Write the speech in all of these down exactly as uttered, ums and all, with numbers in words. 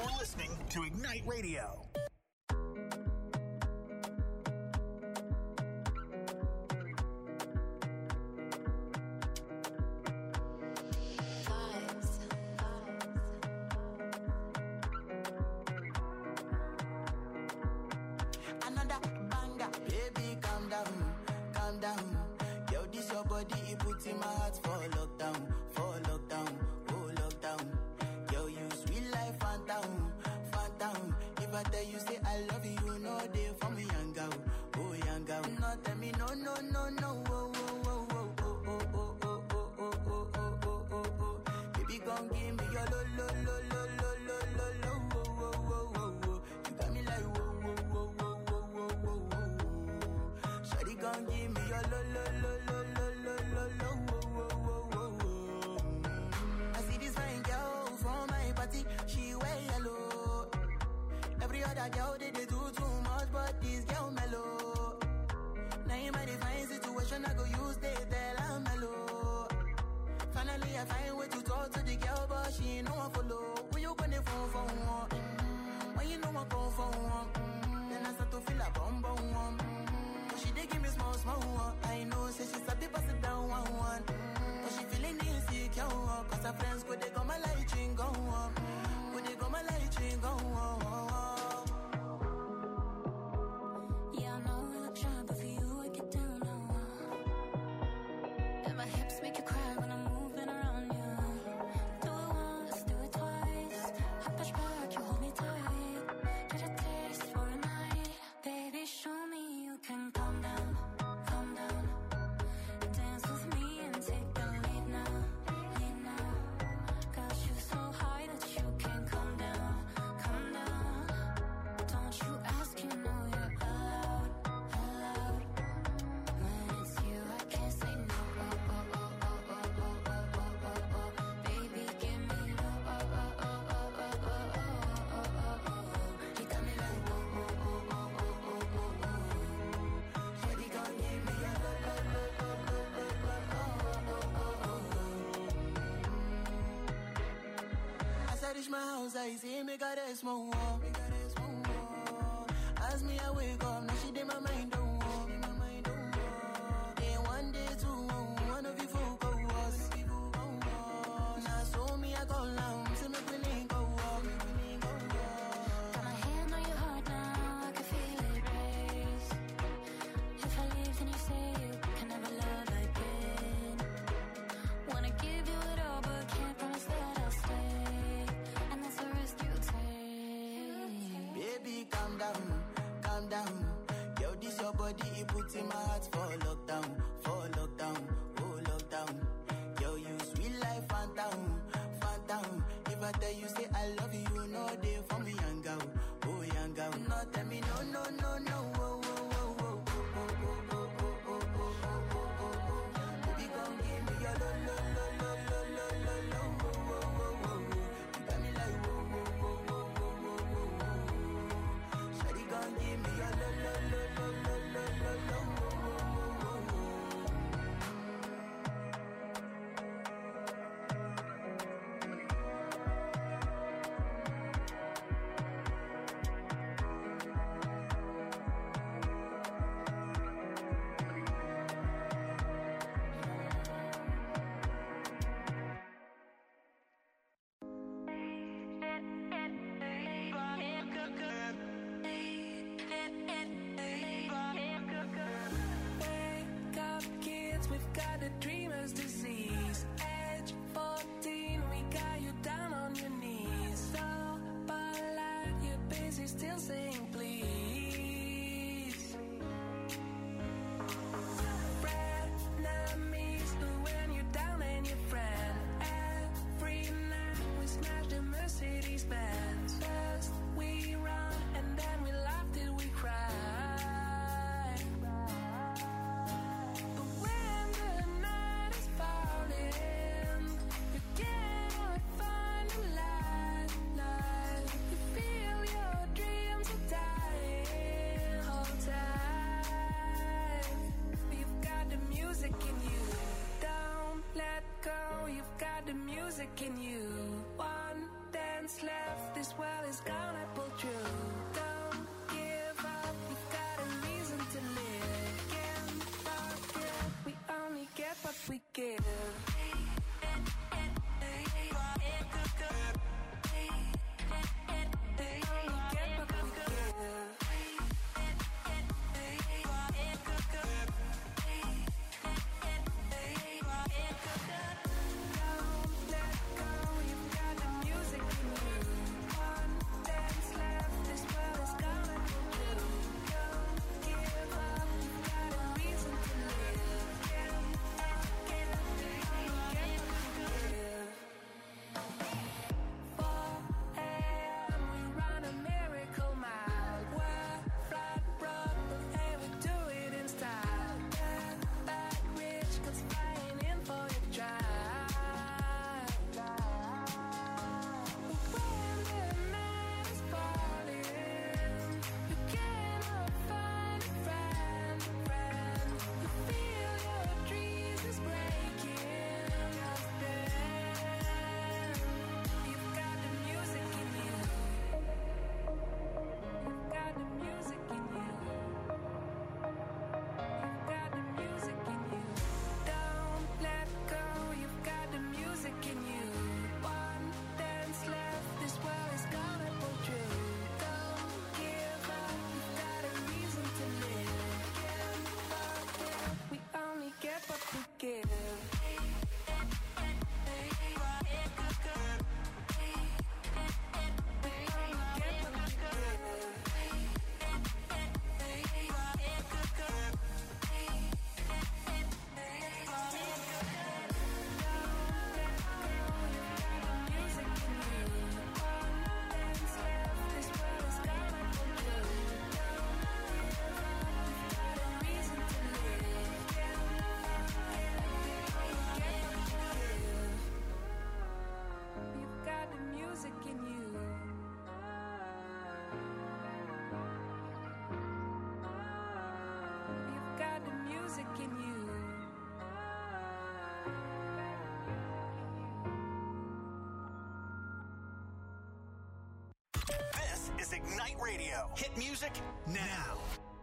You're listening to Ignite Radio. In my heart for lockdown, for lockdown, oh lockdown. Girl, you sweet life, phantom, phantom. If I tell you say I love you, you know they for me, young girl, oh young girl. No tell me no, no, no, no, oh, oh, oh, oh, oh, oh, oh, oh, oh, oh, oh, oh, oh, oh. Baby, come give me your lo, lo, lo, lo, lo, lo, lo, lo, oh, oh, oh, oh, oh. You got me like whoa, whoa, whoa, whoa, whoa, whoa, whoa, whoa. Shawty, come give me your lo, lo, lo, lo, lo, lo, lo, lo. She wear yellow. Every other girl they, they do too much, but this girl mellow. Now in my divine situation, I go use they tell I'm mellow. Finally I find way to talk to the girl, but she ain't no one follow. When you gonna phone for one? Mm-hmm. When you know I come for one? Mm-hmm. Then I start to feel a bum bum one. Mm-hmm. But she dey give me small small one. I know say she start to pass it down one one. Mm-hmm. But she feeling insecure, cause her friends go they go my light ring go on. When they go my light ring go on. Yeah, I know we look shy, but for you I get down low. And my hips make you cry when I'm moving around you. Do it once, do it twice. I push back, you hold me tight. Get a taste for a night. Baby, show me you can calm down, calm down. Dance with me and take the lead now, lead now. Got you so high that you can't come down, come down. Don't you ask, you know you're allowed, allowed. When it's you, I can't say no. Oh, oh, oh, oh, oh, oh, oh, oh, oh, oh. Baby, give me low. Oh, oh, oh, oh, oh, oh, oh, oh, oh, oh. You got me like whoa, whoa, whoa, whoa, whoa, whoa, whoa. Shawty gon' give me a low, low, low, low, low, low, low, oh, oh, oh, oh. As I reach my house, I see me got a small wall. As me I wake up, now she did my mind don't walk. Day one, day two, one of you folk go us. Now so me I go down, see me feeling go up. Got my hand on your heart now, I can feel it race. If I leave, then you say you can never love again. Wanna give you it all, but can't promise that I'll stay. And that's the risk you take. Baby, calm down, calm down. Yo, this your body, it puts in my heart for lockdown, for lockdown, oh lockdown. Yo, you sweet life, phantom, phantom. If I tell you say I love you, you know they for me, young girl, oh young girl. No, tell me no, no, no, no, oh, oh, oh, oh, oh, oh, oh, oh, oh, oh, oh, oh, oh, oh. Baby, come give me your lo, lo, lo, lo, lo, lo, lo, lo, oh, oh, oh, oh, oh. You got me like whoa, whoa, whoa, whoa, whoa, whoa, whoa, whoa. Shawty gon' give me your lo, lo, lo, lo, lo, lo, lo, lo, oh, oh, oh, oh, oh. Wake up, kids, we've got a dreamer's disease. Age fourteen, we got you down on your knees. So, but like you're busy still saying please. Frenemies, when you're down and your friend. Every night we smash the Mercedes Benz. First we run and then we laugh till we cry. But when the night is falling, you cannot find a light, light. You feel your dreams are dying. Hold tight. You've got the music in you. Don't let go. You've got the music in you. One dance left. This world is gonna pull through. Don't give up, you've got a reason to live. Can't forget, we only get what we give. Ignite Radio. Hit music now.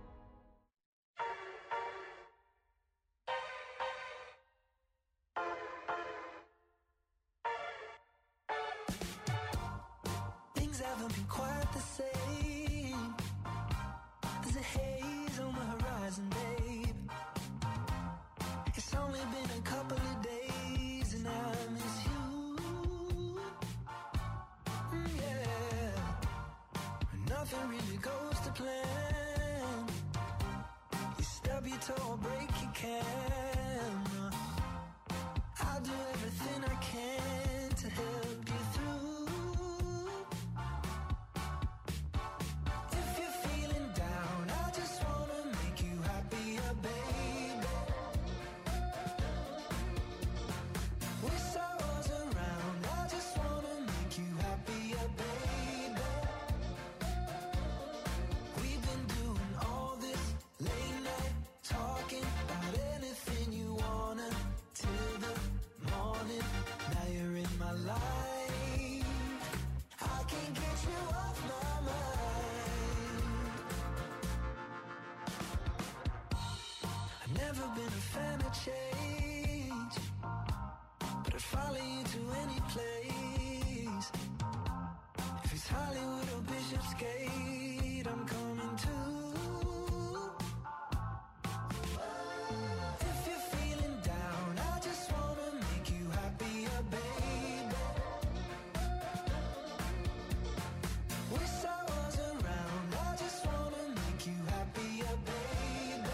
Things haven't been quite the same. There's a haze on the horizon, babe. It's only been a couple of days and I miss you. Mm, yeah. Nothing really goes to plan. You stub your toe or break your can. I'll do everything I can to help you through. If you're feeling down, I just wanna make you happier, baby. With sorrows around, I just wanna make you happier, baby. We've been doing all this late night talking about anything you wanna till the morning. Now you're in my life. I can't get you off my mind. I've never been a fan of change, but I'd follow you to any place. If it's Hollywood or Bishopsgate, I'm coming too. If you're feeling down, I just wanna make you happier, baby. With sorrows around, I just wanna make you happier, baby.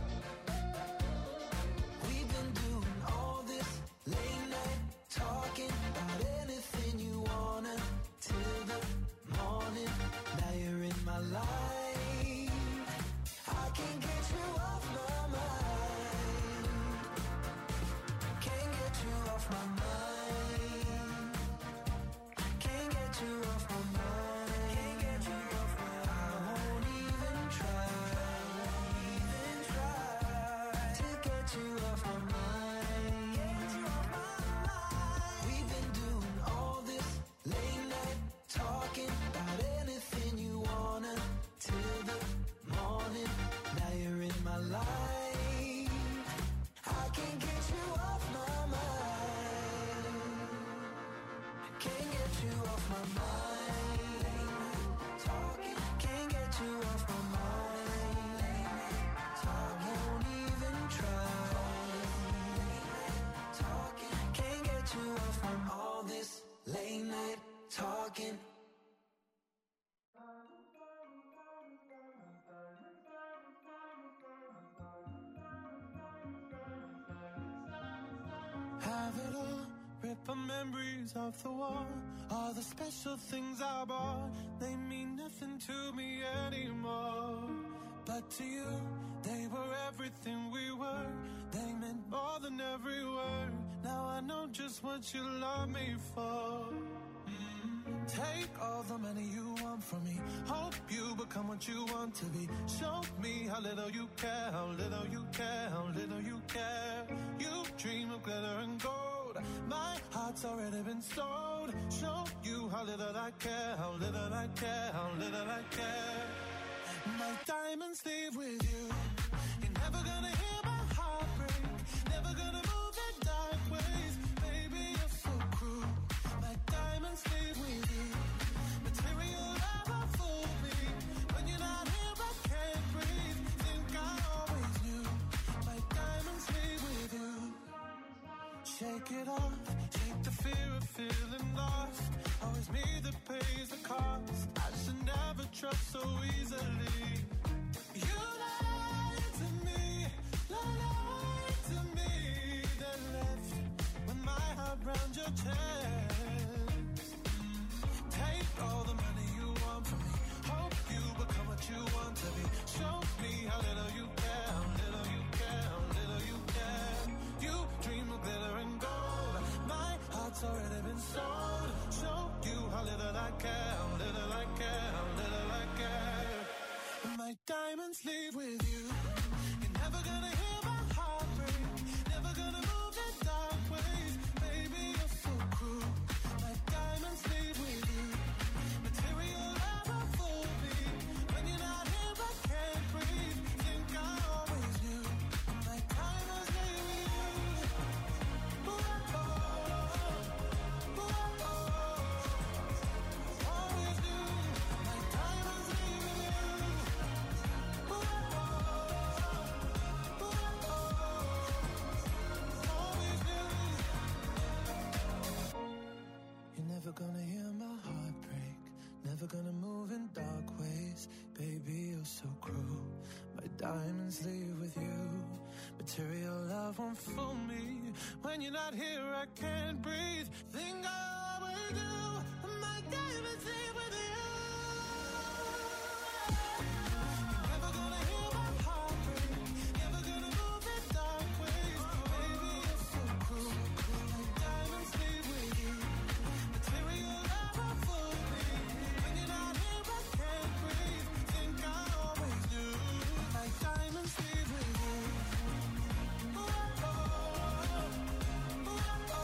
We've been doing all this late night talking about anything you wanna till the morning. Now you're in my life. I can't get you off my mind. Can't get you off my mind. Can't get you off my mind. Can't get you off my mind. I won't even try. Even try to get you off my mind. Get you off my mind. We've been doing all this late night talking the memories of the war. All the special things I bought, they mean nothing to me anymore. But to you, they were everything we were. They meant more than every word. Now I know just what you love me for. Mm. Take all the money you want from me. Hope you become what you want to be. Show me how little you care, how little you care, how little you care. You dream of glitter and gold. My heart's already been sold. Show you how little I care, how little I care, how little I care. My diamonds leave with you. You're never gonna hear my heart break. Never gonna move in dark ways. Baby, you're so cruel. My diamonds leave with you. Material never fool me. When you're not here, I can't breathe. Think I always knew. My diamonds leave with you. Shake it off. Shake the fear of feeling lost. Always me that pays the cost. I should never trust so easily. You lied to me, lied to me. Then left with my heart round your chest. Take all the money you want from me. Hope you become what you want to be. Show me how little you care, how little you care, how little you care. You dream of glitter and gold. My heart's already been sold. Show you how little I care, how little I care, how little I care. My diamonds leave with you. You're never gonna hear my heart break. Never gonna move in dark ways. Baby, you're so cruel. My diamonds leave with you. Material never fool me. When you're not here, I can't breathe. Think I always knew. My diamonds leave with you. Ooh, oh, ooh, oh, always knew. My diamonds leave with you. You're never gonna hear my heart break. Never gonna move in dark ways. Baby, you're so cruel. My diamonds leave with you. Material love won't fool me. When you're not here, I can't breathe. Think I always do. My diamonds leave with you. Never gonna hear my heart break. Never gonna move in dark ways. Baby, you're so cruel. My diamonds leave with you. Material never fool me. When you're not here, I can't breathe. Think I always knew. My diamonds leave with you. Ooh, oh, ooh, oh,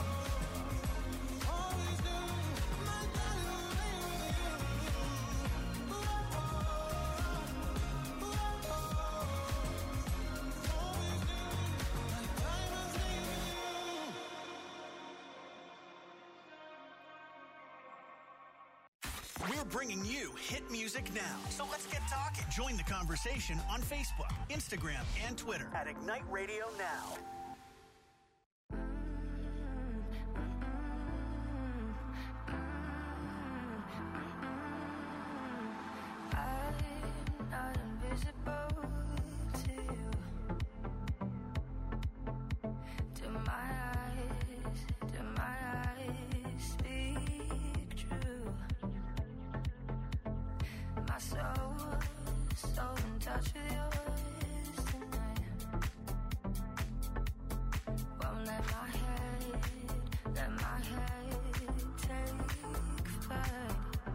always knew. My diamonds leave with you. Ooh, oh, ooh, oh, always knew. My diamonds leave with you. We're bringing you hit music now. So let's get talking. Join the conversation on Facebook, Instagram, and Twitter at Ignite Radio Now. I'm not invisible to you. Do my eyes, do my eyes speak true? My soul, so in touch with yours tonight. Won't let my head, let my head take flight.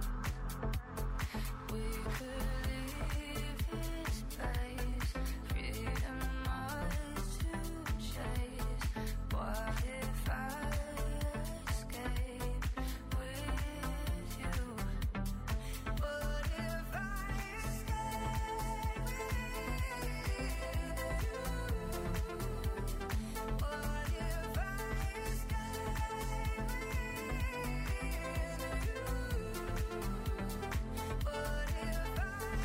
We could leave this place, freedom ours to chase. What if I escape with you? What if I escape with you? What if I escape with you? What if I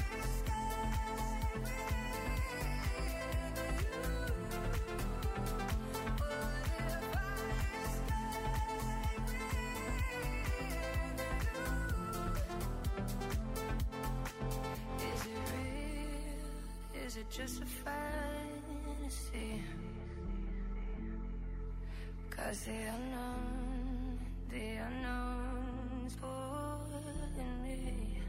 Is it real? Is it just a fantasy? 'Cause the unknown The unknown's pulling me.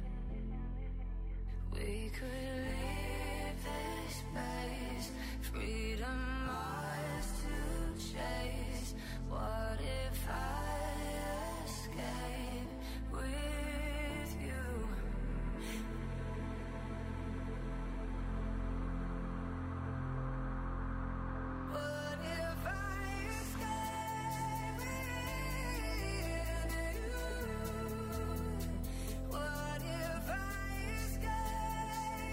We could leave this space, freedom ours to chase. What if I escape with you? What if I escape with you? What if I escape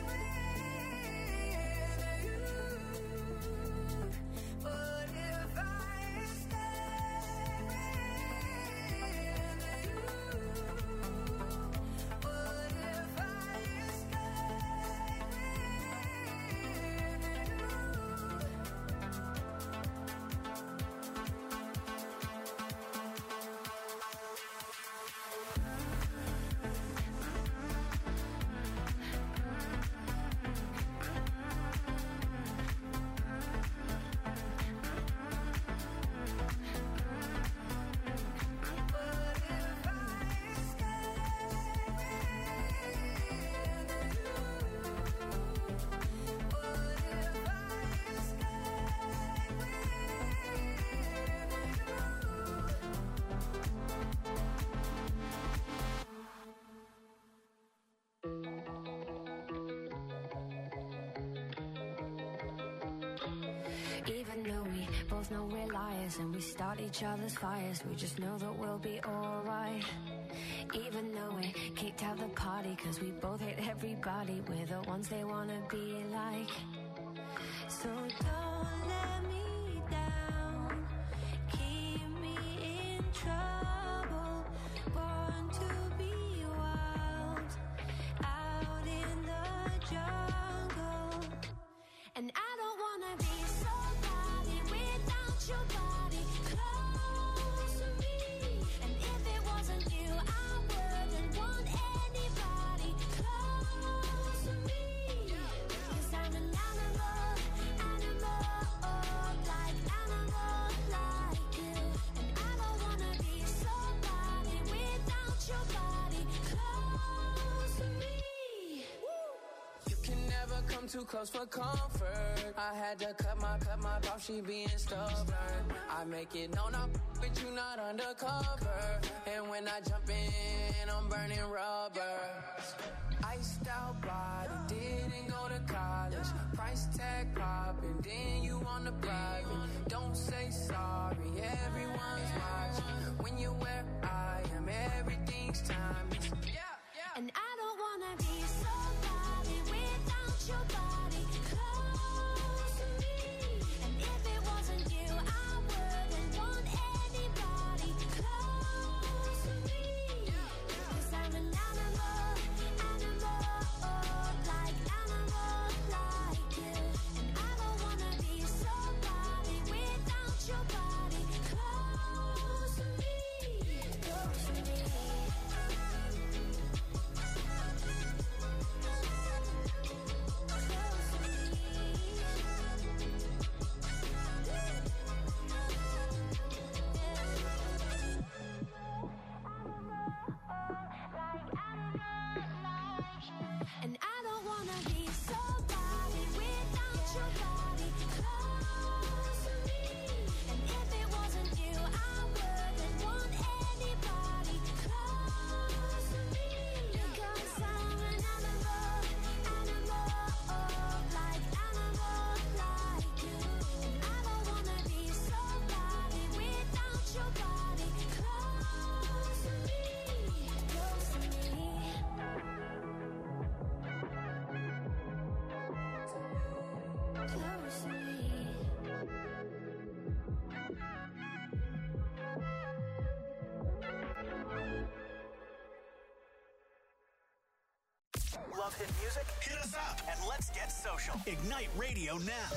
with you? What if I escape with you? What if I escape Even though we both know we're liars and we start each other's fires, we just know that we'll be alright. Even though we kicked out the party cause we both hate everybody, we're the ones they wanna be like. So don't let me down, keep me in trouble, born to be wild, out in the jungle. And I don't wanna be somebody without your body close to me. And if it wasn't you, I wouldn't want anybody close to me. Cause I'm an animal, animal, like animal like you. And I don't wanna be somebody without your body close to me. You can never come too close for comfort. I had to cut my, cut my off, she being stubborn. I make it known I'm with you, not undercover. And when I jump in, I'm burning rubber. Iced out body, didn't go to college. Price tag popping, then you on the private. Don't say sorry, everyone's watching. When you're where I am, everything's timeless. Yeah, yeah. And I don't wanna be somebody without your body close to me. And if it wasn't you, I wouldn't want anybody close to me. Cause I'm an animal, animal, like animal like you. And I don't wanna be somebody without your body close to me, close to me. And I don't wanna be somebody without your body close to me. And if it wasn't you, I wouldn't want anybody close to me. Because I'm an animal, animal, like animal like you. And I don't wanna be somebody without your body close to me, close to me. Close to me. Love hit music? Hit us up and let's get social. Ignite Radio now.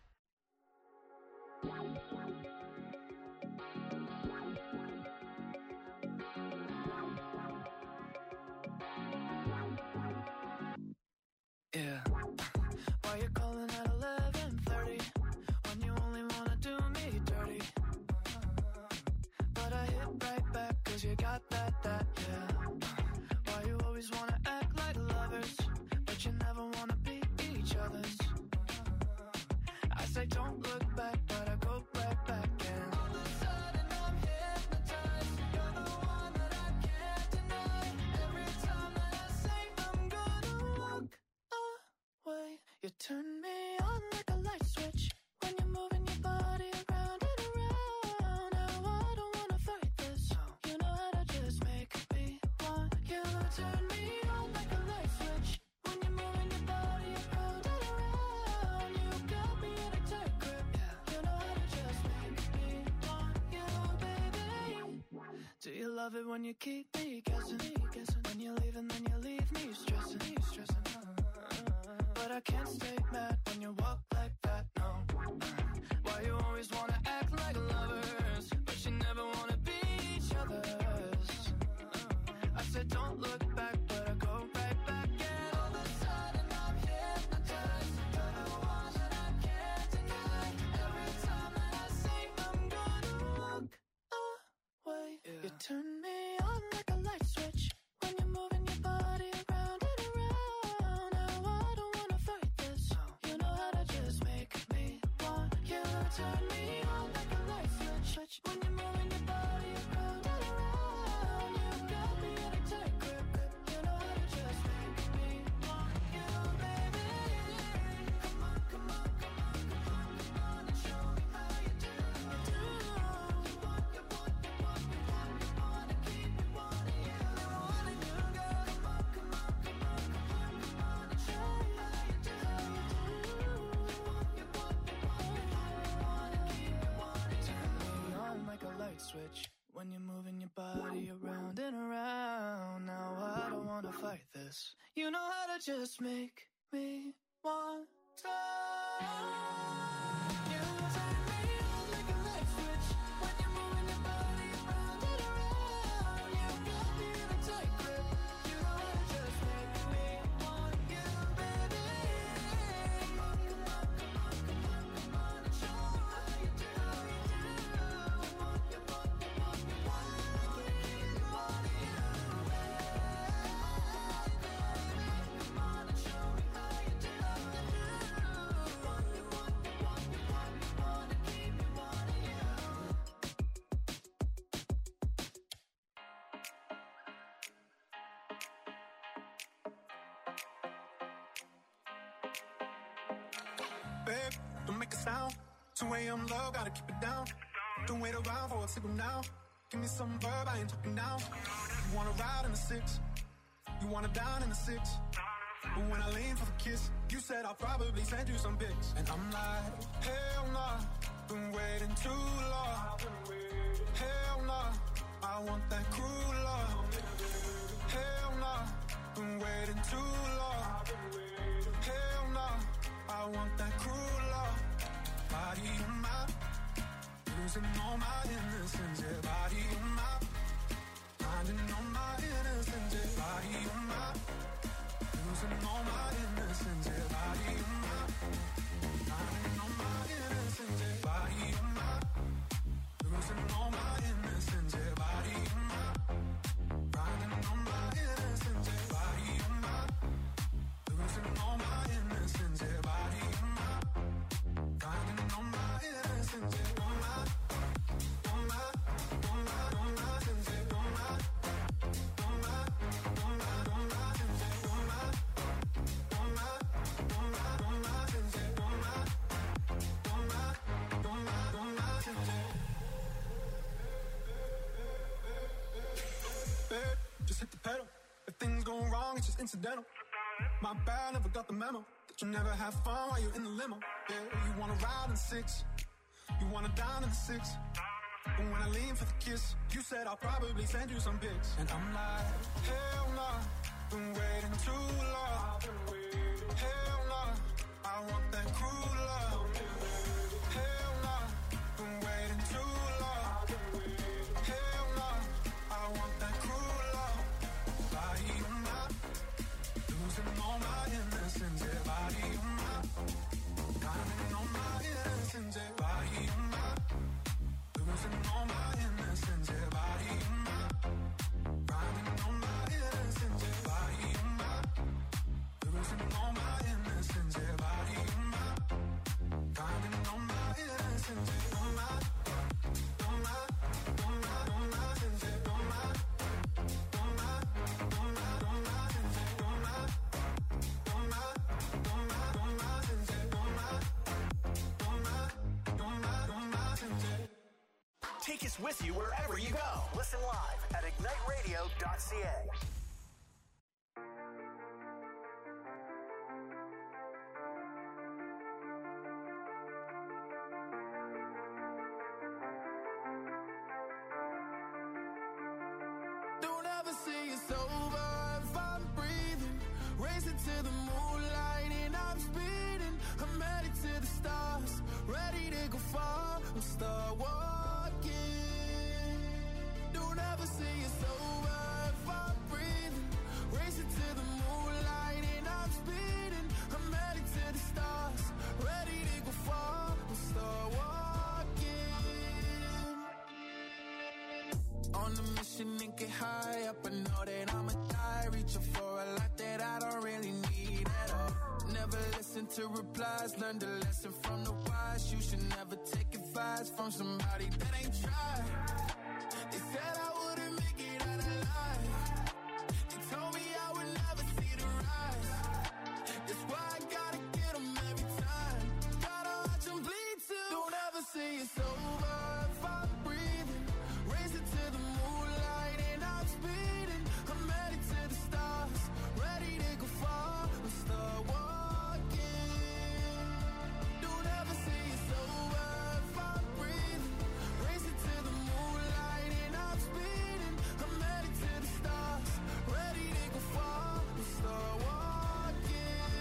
Yeah. Why you calling at eleven thirty when you only wanna do me dirty? But I hit right back that, yeah. Why you always wanna act like lovers, but you never wanna be each other's. I say don't look back, but I go right back and all of a sudden I'm hypnotized. You're the one that I can't deny. Every time that I say I'm gonna walk away, you turn me on like a light switch. When you're moving your body around and around. Now I don't wanna fight this. You know how to just make me want you. Turn me on like a light switch. When you're moving your body around and around. You got me in a tight grip. You know how to just make me want you, baby. Do you love it when you keep me guessing? When you leave and then you leave me stressing. But I can't stay mad when you walk like that, no. Why you always wanna act like lovers, but you never wanna be each other's. I said don't look back, but I go right back. And all of a sudden I'm hypnotized. You're the one that I can't deny. Every time that I say I'm gonna walk away, yeah. You turn me on like a light switch. When you're moving your body around and around. Now I don't wanna fight this. You know how to just make me want you. Turn me on like a light switch. When you're moving your body around and around. You got me in a tight grip. You know how to just make me want you, baby. Come on, come on, come on, come on, come on and show me how you do. You want, you want, you want, you want, you wanna keep me wanting you. Wanting you, girl. Come on, come on, come on, come on, come on and show me how you do. You want, you want, you want, you wanna keep me wanting you. Turn me on like a light switch. When you're moving your body around and around. Now I don't wanna fight this. You know how to just make me want to. You turn me on like a light switch. When you're moving your body around and around. You got me in a tight grip. You know how to just make me want you, baby. Come on, come on, come on, come on, come on and show me how you do. You want, you want, you want, you wanna keep me wanting you. Come on and show me how you do. You want, you want, you want, you want, you wanna keep me wanting you. Babe, don't make a sound. two a.m. low, gotta keep it down. Don't wait around for a signal now. Give me some verb, I ain't talking now. You wanna ride in the six, you wanna down in the six. But when I lean for the kiss, you said I'll probably send you some pics. And I'm like, hell nah, been waiting too long. Hell nah, I want that cruel love. Hell nah, been waiting too long. Hell nah, I want that cruel love. Body on my, losing all my innocence. Yeah, body on my, finding all my innocence. Yeah, body on my, losing all my innocence. Yeah, body on my, finding all my innocence. Yeah, body on my, losing all my innocence. Yeah, body on my, finding all my innocence. Yeah, body on my, losing all my innocence. Yeah, body on my, finding all my innocence. Yeah, on my, on my, on my, on my sense. Yeah, on my, on my, on my, on my sense. Yeah, on my, on my, on my, on my sense. Yeah, on my, on my, on my, on my sense. Yeah. Babe, just hit the pedal. If things go wrong, it's just incidental. My bad, never got the memo that you never have fun while you're in the limo. Yeah, you wanna ride in the six, you wanna dine in the six. But when I lean for the kiss, you said I'll probably send you some pics. And I'm like, hell nah, been waiting too long. Hell nah, I want that cruel love. Hell nah, been waiting too long. Hell nah, I want that cruel love. Body on my, losing all my innocence. Yeah, body on my, finding all my innocence. Yeah, body on my, losing all my innocence. Yeah, body on my, Take us with you wherever you go. Listen live at ignite radio dot c a. Don't ever say it's over if I'm breathing. Racing to the moonlight and I'm speeding. I'm headed to the stars, ready to go far. I'll start walking. Don't ever say it's over if I'm breathing. Racing to the moonlight and I'm speeding. I'm headed to the stars, ready to go far. I'll start walking. On a mission and get high up, I know that I'ma die. Reaching for a lot that I don't really need at all. Never listen to replies, learn the lesson from the wise. You should never take advice from somebody that ain't tried. They said I wouldn't make it out alive. They told me I would never see the rise. That's why I gotta get them every time. Gotta watch them bleed too. Don't ever say it's over if I'm breathing. Racing to the moonlight and I'm speeding. I'm headed to the stars, ready to go far. I'll start walking. Don't ever say it's over if I'm breathing. Racing to the moonlight and I'm speeding. I'm headed to the stars, ready to go far. I'll start walking.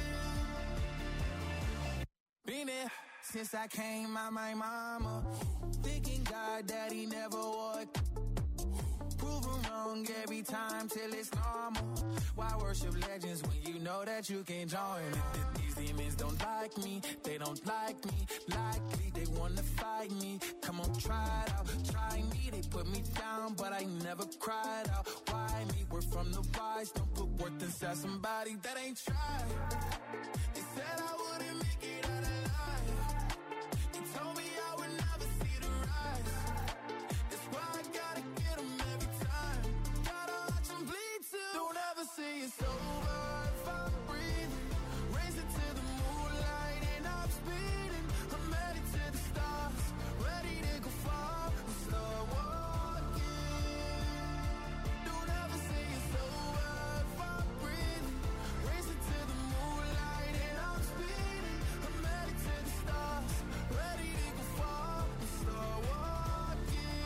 Been there since I came out my mama. Thinking God that he never would. Proven wrong every time till it's normal. Why worship legends when you know that you can join? These demons don't like me, they don't like me. Likely they wanna fight me. Come on, try it out, try me. They put me down, but I never cried out. Why me? We're from the wise. Don't put worth inside somebody that ain't tried. They said I wouldn't make it out alive. They told me I would never see the rise. That's why I gotta get them every time. Gotta watch them bleed too. Don't ever say it's over if I'm breathing. Racing to the moonlight and I'm speeding. I'm headed to the stars, ready to go far. I'll start walking. Don't ever say it's over if I'm breathing. Racing to the moonlight and I'm speeding. I'm headed to the stars, ready to go far. I'll start walking.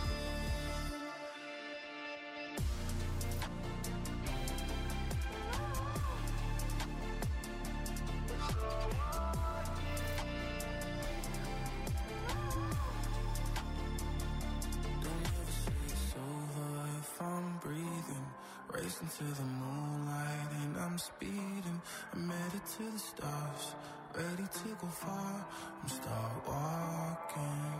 Don't ever say it's over if I'm breathing. Racing to the moonlight and I'm speeding. I'm headed to the stars, ready to go far. I'm start walking.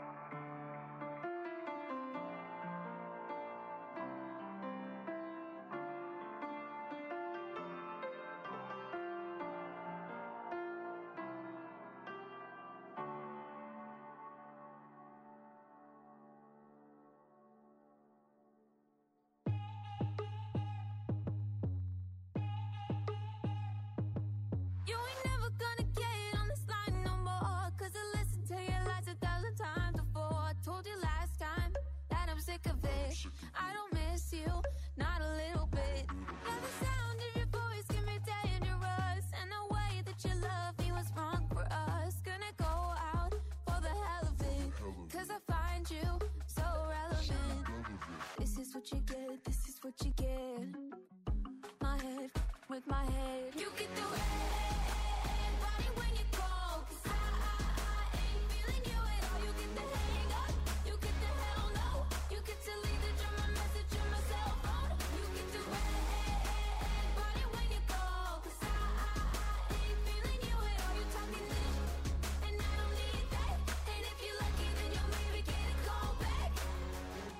You ain't never gonna get on this line no more. Cause I listened to your lies a thousand times before. I told you last time that I'm sick of it. I don't miss you, not a little bit. Yeah, the sound of your voice can be dangerous. And the way that you love me was wrong for us. Gonna go out for the hell of it. Cause I find you so relevant. This is what you get, this is what you get. My head with my head. You get the red body when you call. Cause I, I, I ain't feeling you at all. You get the hang up, you get the hell no. You get to leave the drama message on my cell phone. You get the red body when you call. Cause I, I, I ain't feeling you at all. You talking this, and I don't need that. And if you're lucky, then you'll maybe get a call back.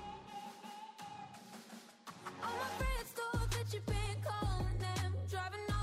All my friends thought that you've been calling them, driving all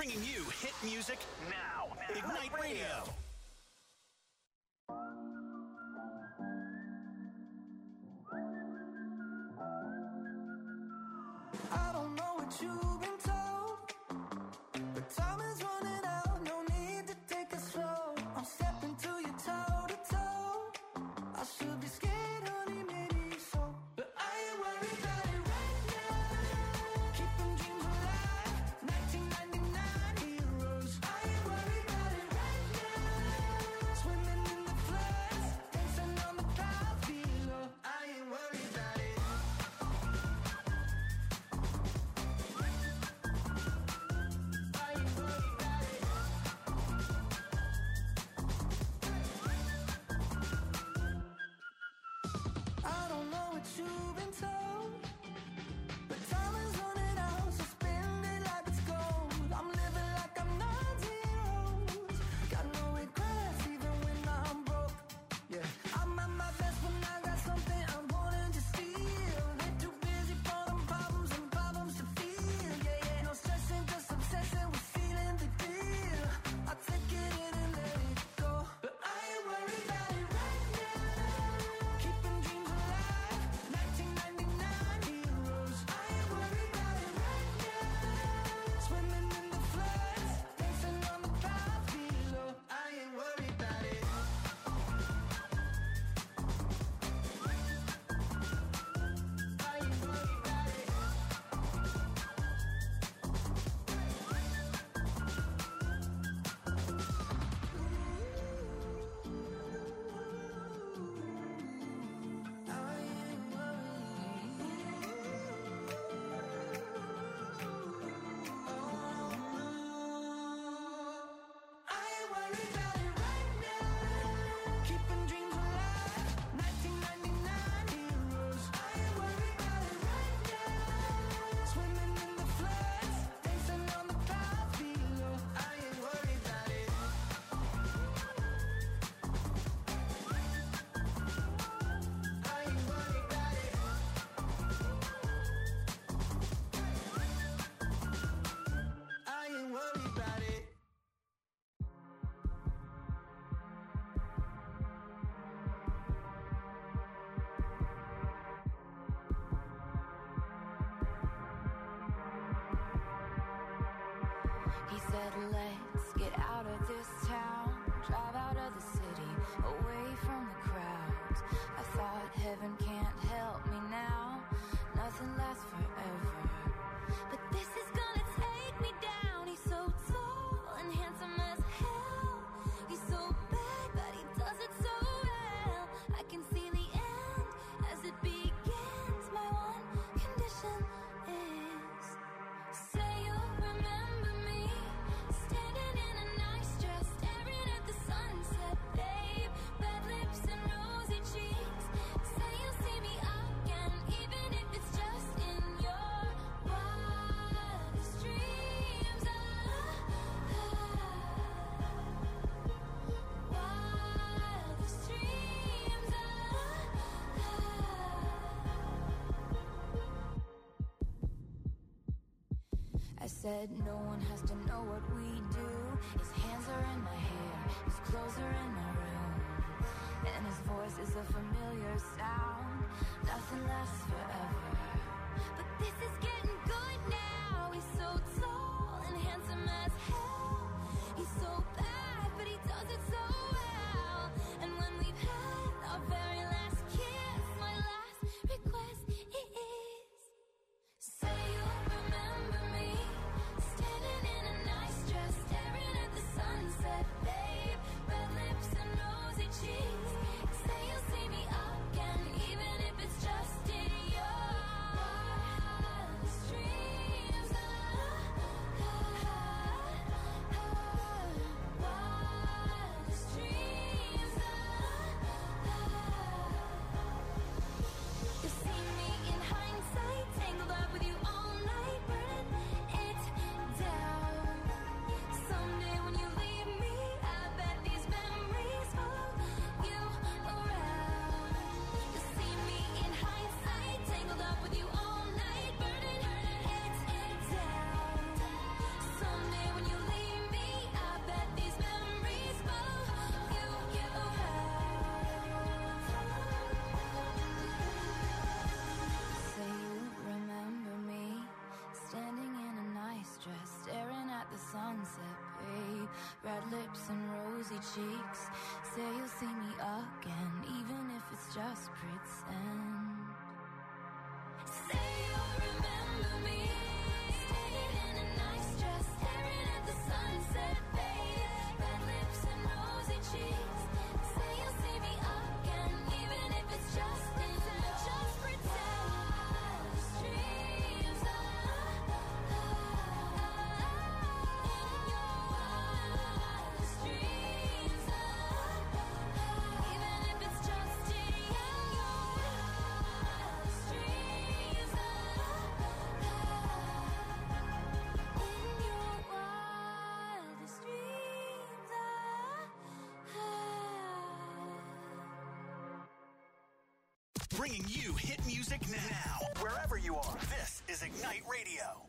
Bringing you hit music now. Ignite Radio. I don't know what you've been told, but time is running out, no need to take it slow. I'm stepping to you toe to toe. I should be scared, honey, maybe so, but I ain't worried about it right now. Keeping dreams alive, nineteen ninety-nine heroes. I ain't worried about it right now. Swimming in the floods, dancing on the clouds below. I ain't worried about it. I don't know what you've been told, but time is running out, so spend it like it's gold. I'm living like I'm not zeros. Got no regrets even when I'm broke. Yeah, I'm at my best when I got something I'm wanting to steal. Way too busy for them problems and problems to feel. Yeah, yeah, no stressing, just obsessing with feeling the deal. I take it in and let it go, but I ain't worried about it right now. Keeping dreams alive, nineteen ninety-nine heroes. I ain't worried about it right now. Swimming in the floods, dancing on the clouds below. I ain't worried about it. I ain't worried about it. I ain't I ain't worried about it right now. Keeping dreams alive, nineteen ninety-nine heroes. I ain't worried about it right now. Swimming in the floods, dancing on the clouds below. I ain't worried about it. I ain't worried about it. I ain't worried about it. He said, let's get out of this town, drive out of the city, away from the crowds. I thought heaven can't help me now, nothing lasts forever. But this is gonna take me down. He's so tall and handsome as hell. He's so bad, but he does it so well. I can see the end as it begins. My one condition is, say you'll remember me, standing in a nice dress, staring at the sunset, babe. Red lips and rosy cheeks. Say you'll see me again, even if it's just in your wildest dreams. Wildest dreams. I said no one has to know what we do. His hands are in my hair, his clothes are in my room, and his voice is a familiar sound. Nothing lasts forever, but this is getting good now. He's so tall and handsome as hell. He's so bad, but he does it so well. And when we've had our very last kiss, my last request is, say you'll remember me, standing in a nice dress, staring at the sunset, babe. Red lips and rosy cheeks. Say you'll see me again, even if it's just in your wildest dreams. sunset, babe. Red lips and rosy cheeks. Say you'll see me again, even if it's just pretend. Say you'll remember me, standing in a nice dress, staring at the sunset, babe. Red lips and rosy cheeks. Say you'll see me again, even if it's just pretend. Just pretend. Dreams are in your wildest dreams are, even if it's just in your wildest dreams are, in your wildest dreams are. Bringing you hit music now, wherever you are. This is Ignite Radio.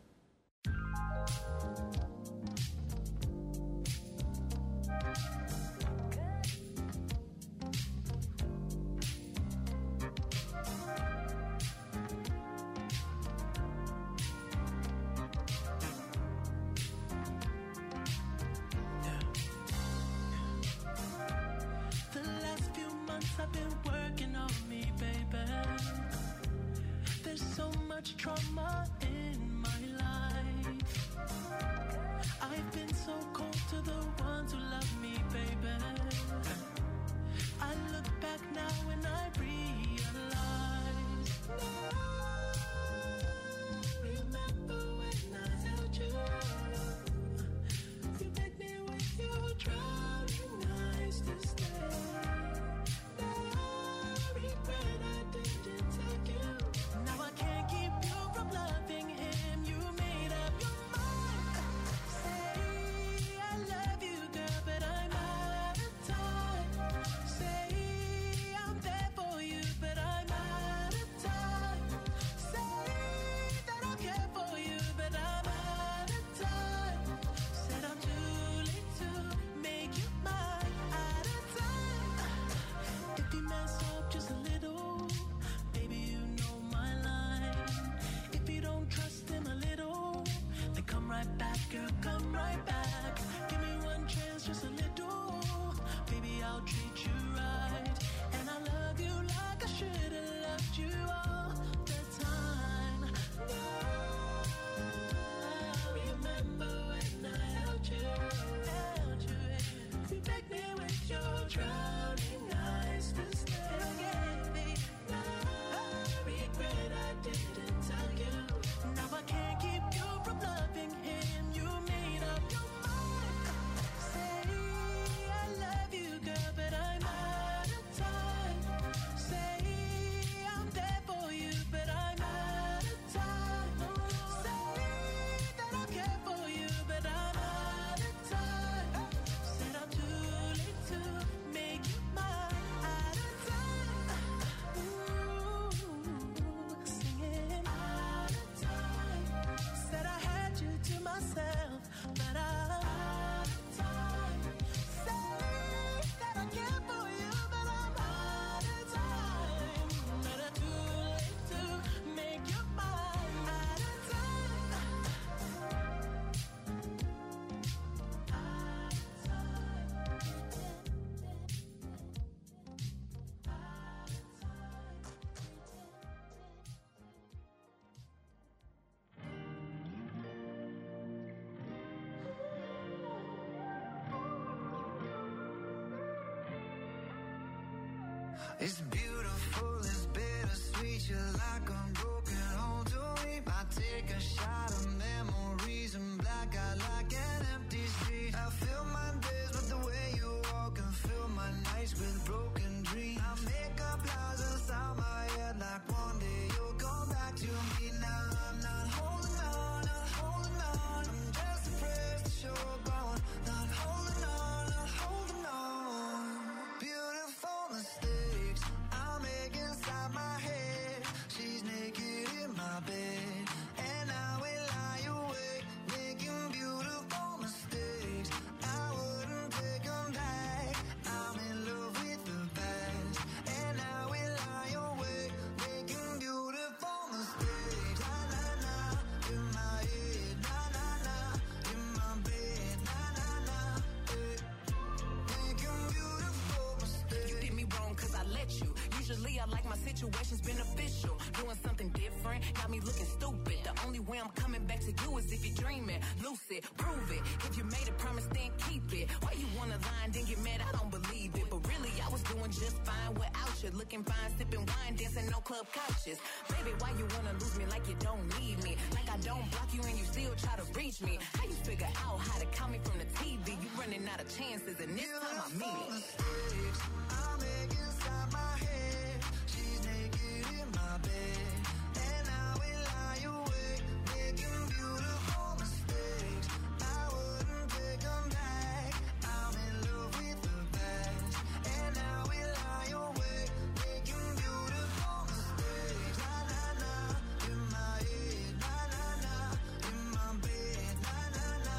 The last few months I've been working on me, baby. There's so much trauma in my life. I've been so cold to the ones who love me, baby. I look back now and I realize. Remember when I held you? You begged me with your drowning eyes to stay. I regret I didn't take you. Now I can't keep you from loving him. You made up your mind. Say I love you, girl, but I'm out of time. Say I'm there for you, but I'm out of time. Say that I care for you, but I'm out of time. Said I'm too late to make you mine. Out of time. If you mess up just a little, baby, you know my line. If you don't trust him a little, then come right back, girl, come right back. Give me one chance, just a little. Baby, I'll treat you right. And I love you like I should have loved you all the time. Now, remember when I held you, held you. You begged me with your drowning eyes to stay. Now I regret I didn't tell you. Now I can't keep you from loving him. You made up your mind. Say I love you, girl, but I'm out of time. Say I'm there for you, but I'm out of time. Say that I care for you, but I'm out of time. Said I'm too late to make you mine. Out of time. Ooh, singing out of time. Said I had you to myself, but I'm out of time. Say that I care for you, but I'm out of time. But I'm too late to make you mine. Out of time. Out of time. It's beautiful, it's bittersweet. You're like a broken home to me. I take a shot of memories and black out like an empty street. I fill my days with the way you walk and fill my nights with broken dreams. I make up lies inside my head like one day you'll come back to me. Now I'm not holding on, not holding on. I'm just afraid to show gone. Not holding on, not holding on. Beautiful mistakes I make inside my head. She's naked in my bed, and I will lie awake, making beautiful Usually I like my situations beneficial. Doing something different, got me looking stupid. The only way I'm coming back to you is if you're dreaming. Lucid, prove it. If you made a promise, then keep it. Why you wanna lie and then get mad? I don't believe it. But really, I was doing just fine without you. Looking fine, sipping wine, dancing no club couches. Baby, why you wanna lose me like you don't need me? Like I don't block you and you still try to reach me. How you figure out how to call me from the T V? You running out of chances and this time I mean it. I make inside my head. She's naked in my bed, and I will lie awake, making beautiful mistakes. I wouldn't take them back. I'm in love with the past, and I will lie awake, making beautiful mistakes. Na na na, in my head, na na na, in my bed, na na na,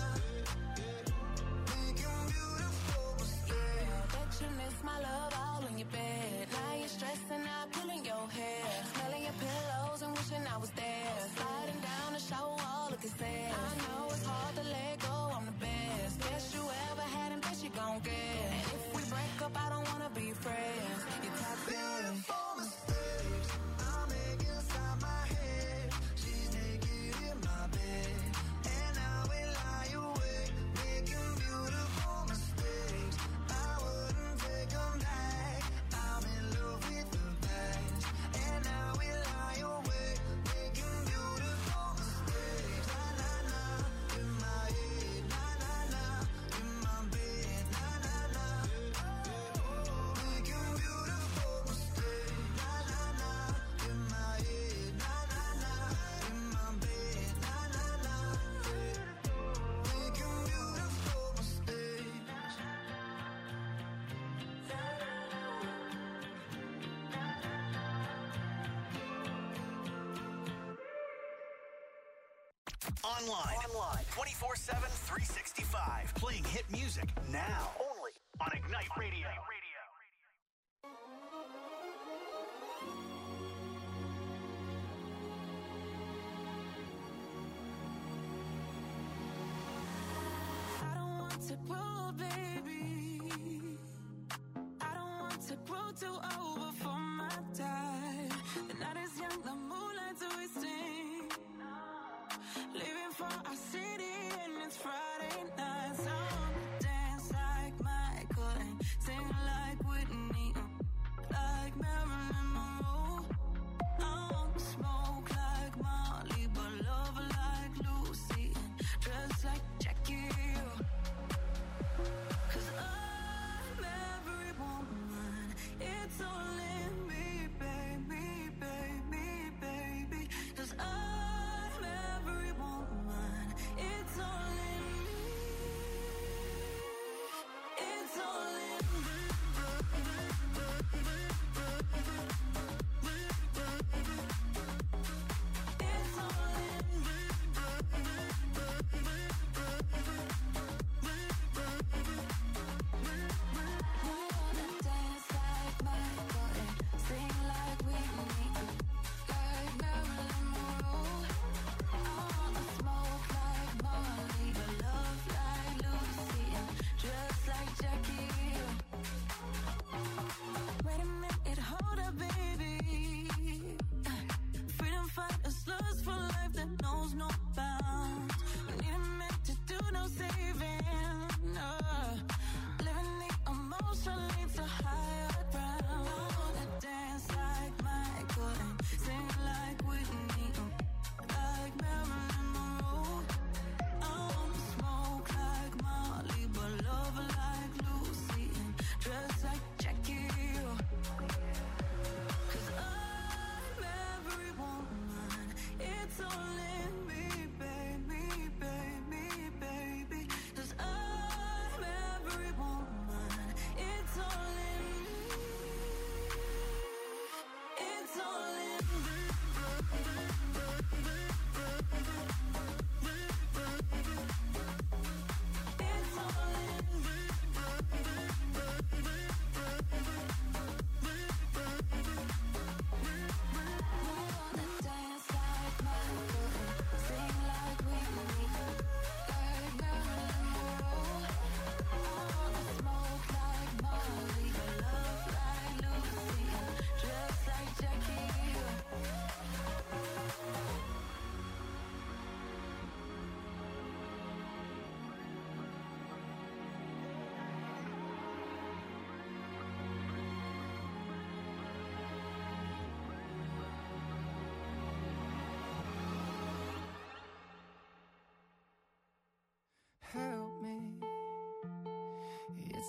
making beautiful mistakes. Bet you miss my love all in your bed. Now you're stressing out, pulling your hair, smelling your pillows and wishing I was there. Sliding down the shower wall, looking sad. I know it's hard to let go, I'm the best. Best you ever had and best you gon' get. And if we break up, I don't wanna be friends. You're toxic. Beautiful mistakes I make inside my head. She's naked in my bed, and I will lie awake, making beautiful mistakes. I wouldn't take them back. I'm in love with the past, and I will lie awake, making beautiful mistakes. Na na na, in my head, na na na, in my bed, na na na, making beautiful mistakes. Na na na, in my head, na na na, in my bed, na na na, making beautiful mistakes. Online. Online. twenty-four seven, three sixty-five. Playing hit music now. Only on Ignite Radio. I don't want to grow, baby. I don't want to grow too old before my time. The night is young, the moonlight's wasting. Living for our city and it's Friday night. So I wanna dance like Michael and sing like Whitney, like Marilyn Monroe. I wanna smoke like Molly, but love like Lucy and dress like Jackie. Cause I'm every woman, it's only me, baby, baby, baby. Cause I'm every woman, it's only me.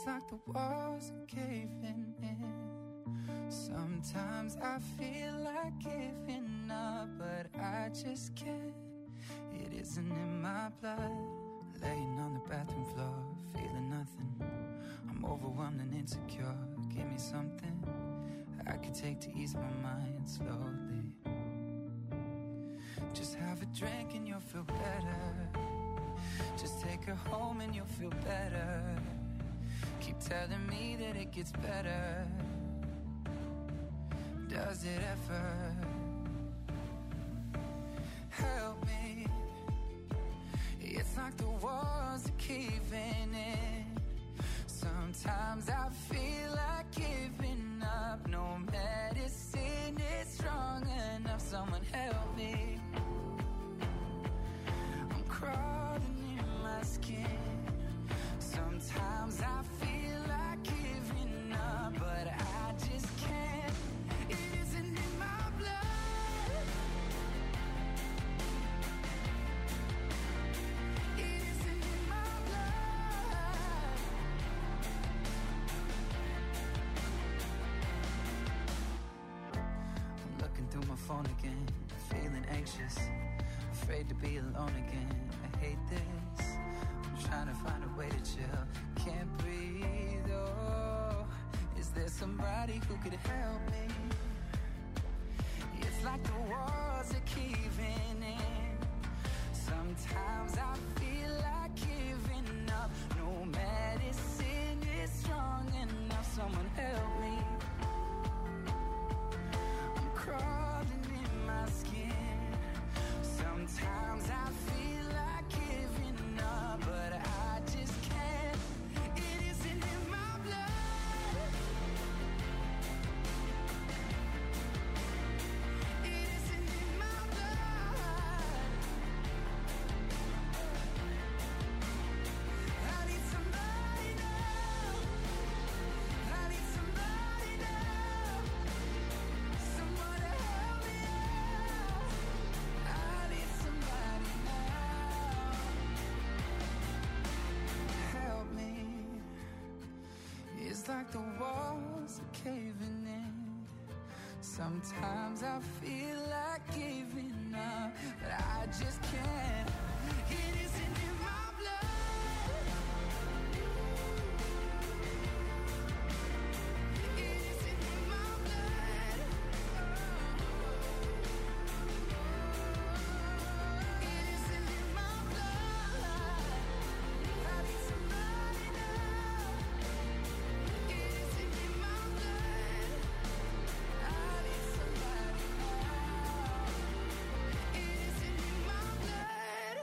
It's like the walls are caving in. Sometimes I feel like giving up, but I just can't. It isn't in my blood. Laying on the bathroom floor, feeling nothing. I'm overwhelmed and insecure. Give me something I could take to ease my mind slowly. Just have a drink and you'll feel better. Just take her home and you'll feel better. Keep telling me that it gets better. Does it ever? Help me. It's like the walls are caving in. Sometimes I feel like giving up. No medicine is strong enough. Someone help me. I'm crawling in my skin. Sometimes I feel like giving up, but I just can't. It isn't in my blood. It isn't in my blood. I'm looking through my phone again, feeling anxious, afraid to be alone again. I hate this. I'm trying to find a way to chill. Can't breathe, oh. Is there somebody who could help me? It's like the walls are caving in. Sometimes I feel like giving up. No medicine is strong enough. Someone help me. I'm crawling in my skin. Sometimes I feel like giving up, but I just can't. It isn't in my blood. It isn't in my blood. I need somebody now. I need somebody now. Someone to help me out. I need somebody now. Help me. It's like the walls are caving in. Sometimes I feel like giving up, but I just can't. It isn't in my blood. It isn't in my blood. It isn't in my blood. I need somebody now. It isn't in my blood. I need somebody now. It isn't in my blood.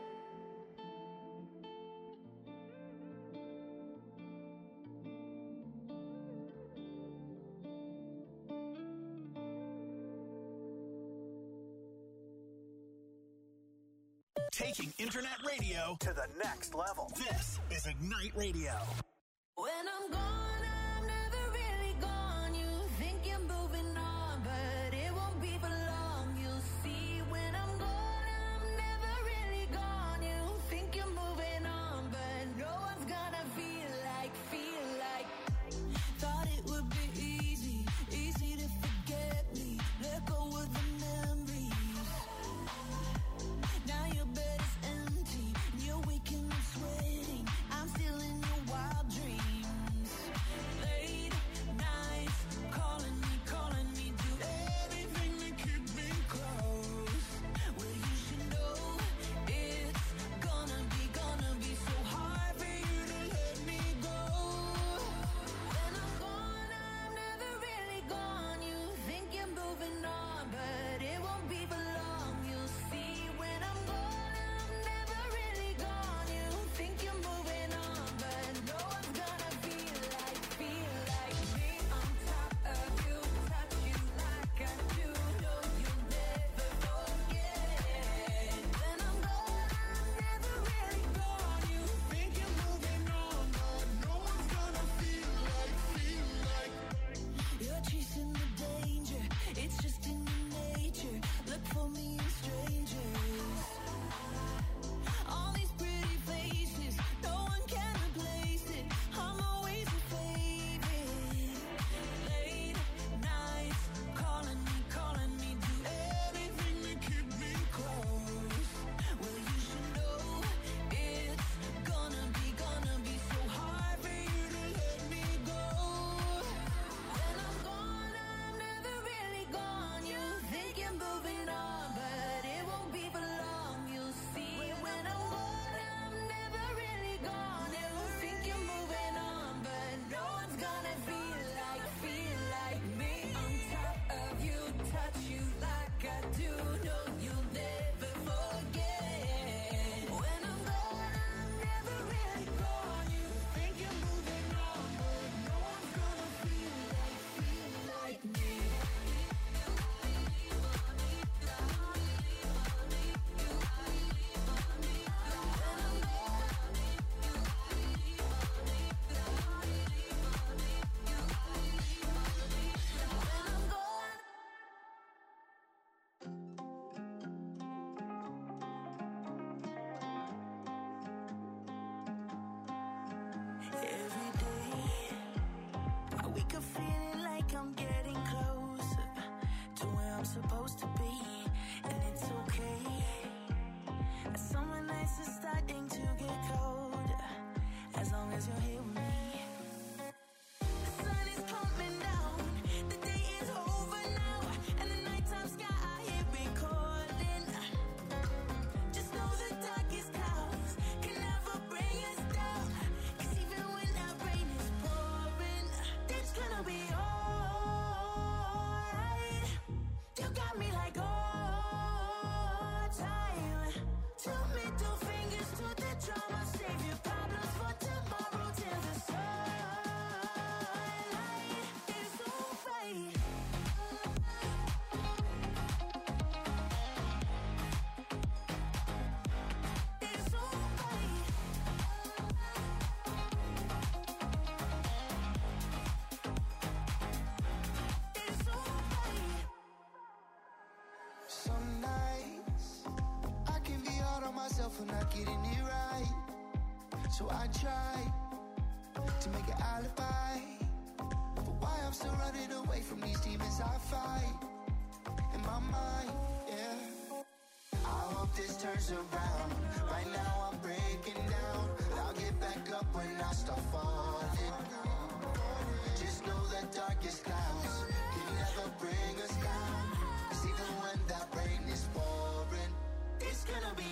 Taking internet radio to the next level. This is Ignite Radio. When I'm gone, I'm never really gone. You think you're moving on, but it won't be for long. You'll see when I'm gone, I'm never really gone. You think you're moving on, but no one's gonna feel like, feel like. Thought it would be easy, easy to forget me. Let go of the memories. Now your bed is empty, you're waking up sweating. I'm still in your wild myself for not getting it right. So I try to make an alibi for why I'm still running away from these demons I fight in my mind, yeah. I hope this turns around. Right now I'm breaking down. I'll get back up when I start falling. Just know the darkest clouds can never bring us down. 'Cause even when that rain is pouring, it's gonna be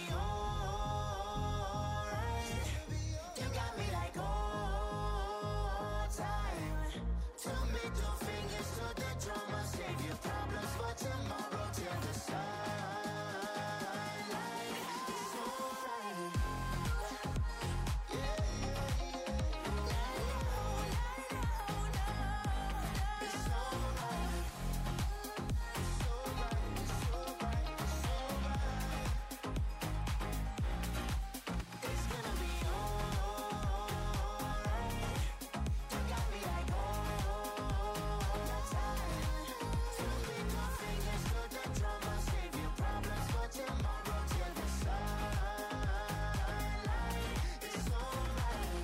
alright. You got me like old time. Two middle fingers to the drum. I'll save your problems for tomorrow till the sunlight. It's alright. Yeah, yeah, yeah. It's alright. It's alright. It's alright. It's alright. It's gonna be alright. You got me like old time. Two middle fingers to the drum. I'll save your problems for tomorrow till the sunlight. It's alright.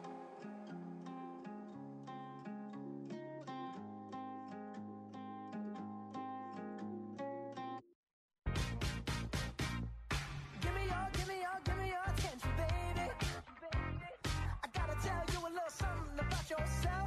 Give me your, give me your, give me your attention, baby. I gotta tell you a little something about yourself.